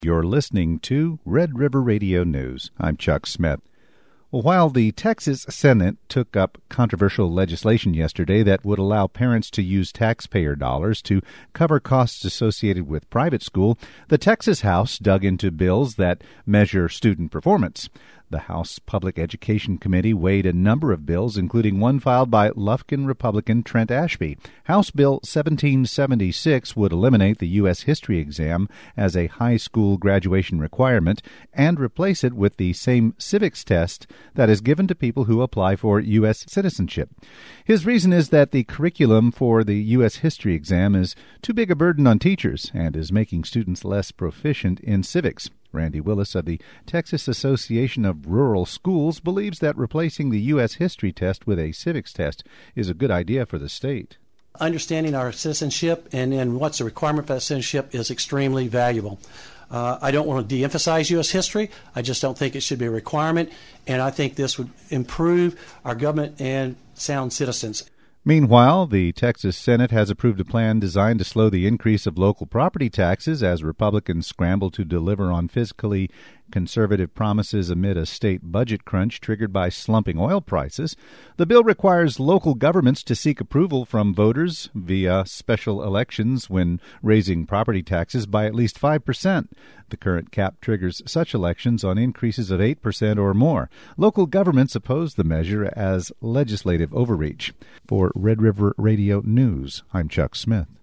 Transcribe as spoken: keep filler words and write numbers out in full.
You're listening to Red River Radio News. I'm Chuck Smith. Well, while the Texas Senate took up controversial legislation yesterday that would allow parents to use taxpayer dollars to cover costs associated with private school, the Texas House dug into bills that measure student performance. The House Public Education Committee weighed a number of bills, including one filed by Lufkin Republican Trent Ashby. House Bill seventeen seventy-six would eliminate the U S history exam as a high school graduation requirement and replace it with the same civics test that is given to people who apply for U S citizenship. His reason is that the curriculum for the U S history exam is too big a burden on teachers and is making students less proficient in civics. Randy Willis of the Texas Association of Rural Schools believes that replacing the U S history test with a civics test is a good idea for the state. Understanding our citizenship and, and what's the requirement for that citizenship is extremely valuable. Uh, I don't want to de-emphasize U S history. I just don't think it should be a requirement, and I think this would improve our government and sound citizens. Meanwhile, the Texas Senate has approved a plan designed to slow the increase of local property taxes as Republicans scramble to deliver on fiscally conservative promises amid a state budget crunch triggered by slumping oil prices. The bill requires local governments to seek approval from voters via special elections when raising property taxes by at least five percent. The current cap triggers such elections on increases of eight percent or more. Local governments oppose the measure as legislative overreach. For Red River Radio News, I'm Chuck Smith.